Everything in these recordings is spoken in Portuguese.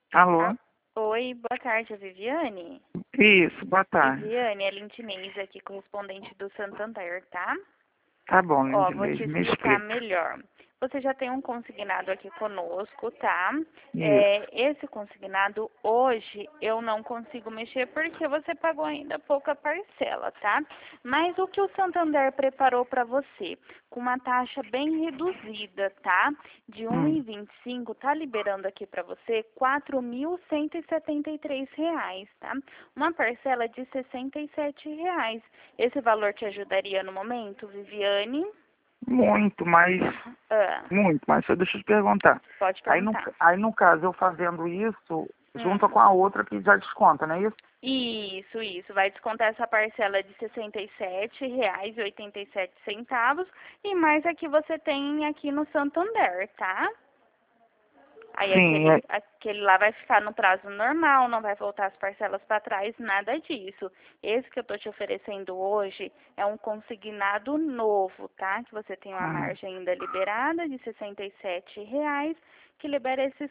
Alô? Ah, oi, boa tarde, a Viviane. Isso, boa tarde. Viviane, é Lintinês aqui, correspondente do Santander, tá? Tá bom, Ó, vou te Lindinês, me explicar explica. melhor. Você já tem um consignado aqui conosco, tá? Isso. Esse consignado hoje eu não consigo mexer porque você pagou ainda pouca parcela, tá? Mas o que o Santander preparou para você, com uma taxa bem reduzida, tá? De Hum. 1,25, tá liberando aqui para você R$ 4.173, tá? Uma parcela de R$ 67. Esse valor te ajudaria no momento, Viviane? Muito, mas. Ah, Muito, mas só deixa eu te perguntar. pode Aí no, perguntar. aí no caso, eu fazendo isso, junto Hum. com a outra que já desconta, não é isso? Isso. Vai descontar essa parcela de R$ 67,87 e mais a que você tem aqui no Santander, tá? Aí Sim, aquele lá vai ficar no prazo normal, não vai voltar as parcelas para trás, nada disso. Esse que eu estou te oferecendo hoje é um consignado novo, tá? Que você tem uma Hum. margem ainda liberada de R$ 67, que libera esses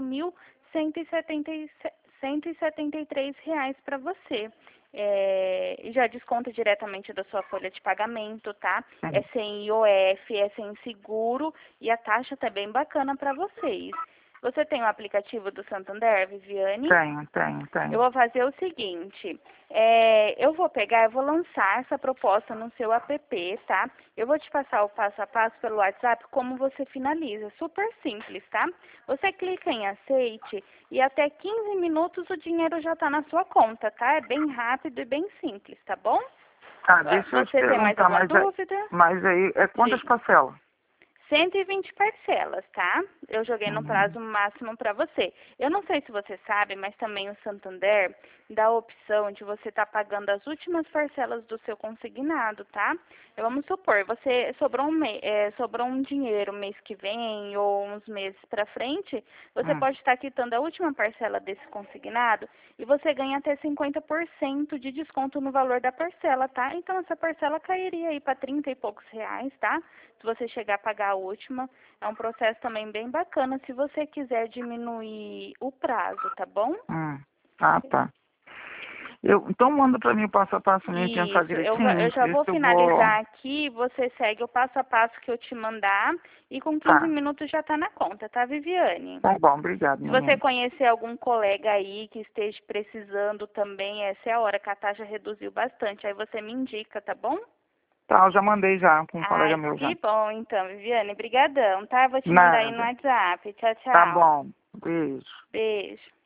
R$ 4.173 para você. E já desconta diretamente da sua folha de pagamento, tá? É Sim. sem IOF, é sem seguro e a taxa tá bem bacana para vocês. Você tem o aplicativo do Santander, Viviane? Eu Tenho. vou fazer o seguinte, eu vou lançar essa proposta no seu app, tá? Eu vou te passar o passo a passo pelo WhatsApp como você finaliza, super simples, tá? Você clica em aceite e até 15 minutos o dinheiro já está na sua conta, tá? É bem rápido e bem simples, tá bom? Ah, deixa eu te Você tem mais perguntar, alguma mas aí, dúvida? mas aí é quantas Diga. parcelas? 120 parcelas, tá? Eu joguei no Hum. prazo máximo para você. Eu não sei se você sabe, mas também o Santander dá a opção de você estar pagando as últimas parcelas do seu consignado, tá? Vamos supor, você sobrou um dinheiro mês que vem ou uns meses para frente, você Hum. pode estar quitando a última parcela desse consignado e você ganha até 50% de desconto no valor da parcela, tá? Então essa parcela cairia aí para 30 e poucos reais, tá? Se você chegar a pagar a última, é um processo também bem bacana se você quiser diminuir o prazo, tá bom? Hum. Ah, tá. Então manda pra mim o passo a passo mesmo, pensar Isso, eu direitinho, já ver vou se eu vou. finalizar aqui, você segue o passo a passo que eu te mandar e com 15 Tá. minutos já tá na conta, tá, Viviane? Tá bom, obrigado, Se você menino. conhecer algum colega aí que esteja precisando também, essa é a hora que a taxa reduziu bastante, aí você me indica, tá bom? Tá, eu já mandei já com um colega Ai, meu já. que bom então, Viviane. Brigadão, tá? Vou te mandar aí no Nada. WhatsApp. Tchau, Tá tchau. bom. Beijo. Beijo.